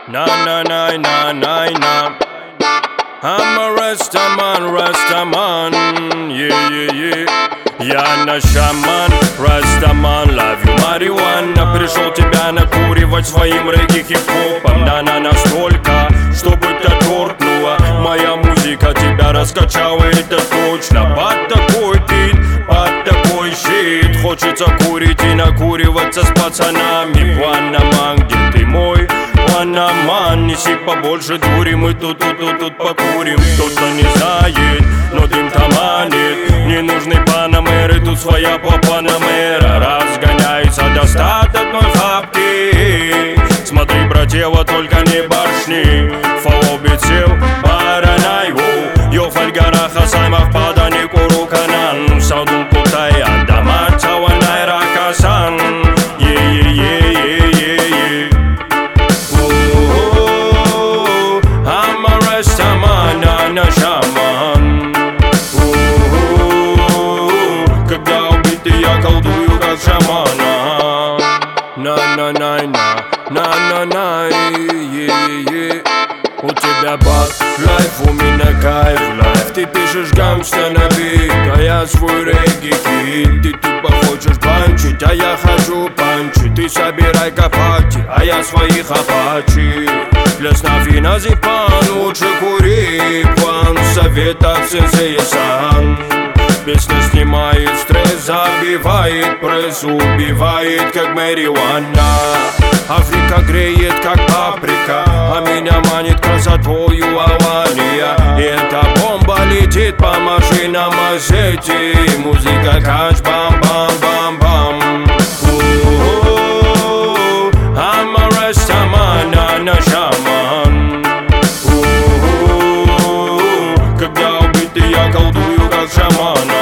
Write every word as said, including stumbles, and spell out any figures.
Na na na na na na. I'm a Rastaman, Rastaman, yeah yeah yeah. Я наш шаман, Растаман, love you, marijuana. Пришел тебя накуривать своим регги хип-хопом. Да-на настолько, чтобы тебя торкнуло. Моя музыка тебя раскачала, это точно. Под такой бит, под такой щит. Хочется курить и накуриваться с пацанами. Панаман, где ты мой? Панаман, неси побольше дури, мы тут, тут, тут, тут покурим. Кто-то не знает, но дым-то манит. Не нужны панамеры, тут своя по-панамера. Разгоняется достаток одной фабки. Смотри, братьева, только не башни. Фаобицел, баранай, воу. Йо фальгара хасаймах падани куруканан. Саудун путай, адама цауанай ракасан. Е-е-е-е-е-е. I'm a Rastaman, а не шаман. Когда убитый, я колдую как шамана. На-на-на-на, на-на-на, е-е-е. У тебя бат, лайф, у меня кайф, лайф. Ты пишешь гангста на бит, а я свой регги-хит. Ты тупо хочешь панчить, а я хочу панчить. Ты собирай капати, а я своих апачи. Для снафи на зипан, лучше кури пан. Совет от сенсея-сан. Песня снимает стресс, забивает пресс, убивает как марихуана. Африка греет как паприка, а меня манит красотою Алания. И эта бомба летит по машинам Азети. Музыка кач бам-бам-бам-бам. I'm a Rastaman, а не шаман. Когда убитый, я колдую как шаман.